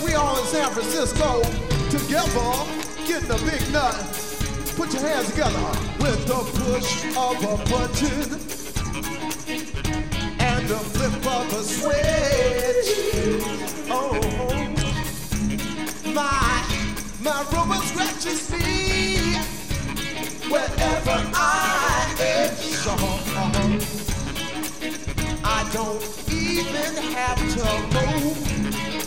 We all in San Francisco together, getting a big nut. Put your hands together with the push of a button and the flip of a switch. Oh, my robot scratches me wherever I itch. I don't even have to move.